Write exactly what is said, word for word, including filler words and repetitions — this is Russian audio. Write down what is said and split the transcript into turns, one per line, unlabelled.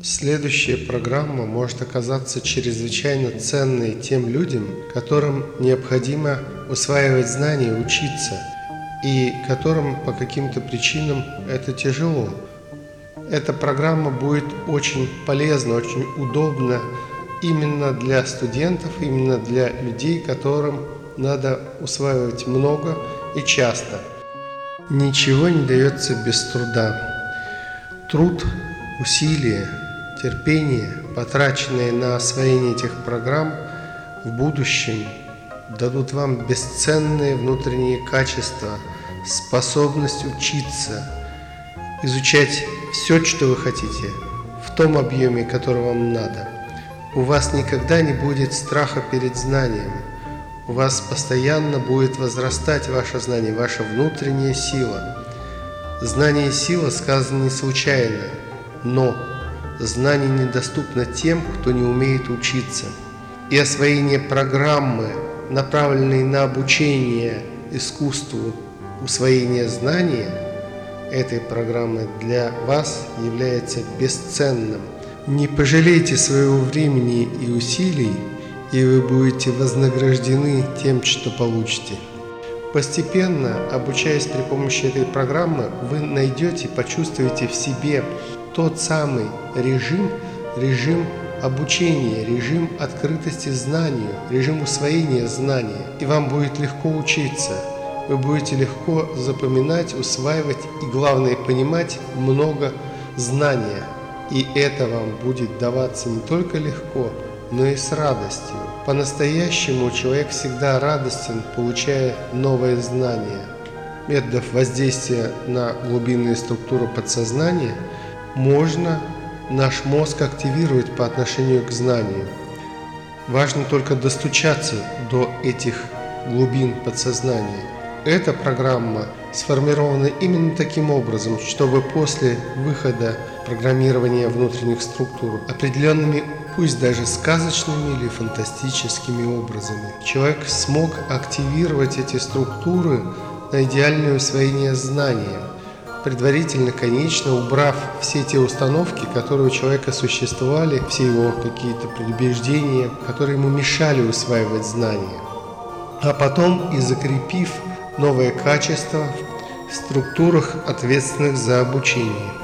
Следующая программа может оказаться чрезвычайно ценной тем людям, которым необходимо усваивать знания, учиться, и которым по каким-то причинам это тяжело. Эта программа будет очень полезна, очень удобна именно для студентов, именно для людей, которым надо усваивать много и часто. Ничего не дается без труда. Труд, усилия, терпение, потраченные на освоение этих программ, в будущем дадут вам бесценные внутренние качества, способность учиться, изучать все, что вы хотите, в том объеме, который вам надо. У вас никогда не будет страха перед знанием. У вас постоянно будет возрастать ваше знание, ваша внутренняя сила. Знание и сила сказано не случайно, но знание недоступно тем, кто не умеет учиться. И освоение программы, направленной на обучение искусству усвоения знания, этой программы для вас является бесценным. Не пожалейте своего времени и усилий, и вы будете вознаграждены тем, что получите. Постепенно, обучаясь при помощи этой программы, вы найдете, почувствуете в себе тот самый режим, режим обучения, режим открытости знанию, режим усвоения знания. И вам будет легко учиться. Вы будете легко запоминать, усваивать и, главное, понимать много знания. И это вам будет даваться не только легко, но и с радостью. По-настоящему человек всегда радостен, получая новые знания. Методов воздействия на глубинные структуры подсознания можно наш мозг активировать по отношению к знанию. Важно только достучаться до этих глубин подсознания. Эта программа сформирована именно таким образом, чтобы после выхода программирования внутренних структур определенными, пусть даже сказочными или фантастическими образами, человек смог активировать эти структуры на идеальное усвоение знания, предварительно, конечно, убрав все те установки, которые у человека существовали, все его какие-то предубеждения, которые ему мешали усваивать знания, а потом и закрепив новые качества в структурах, ответственных за обучение.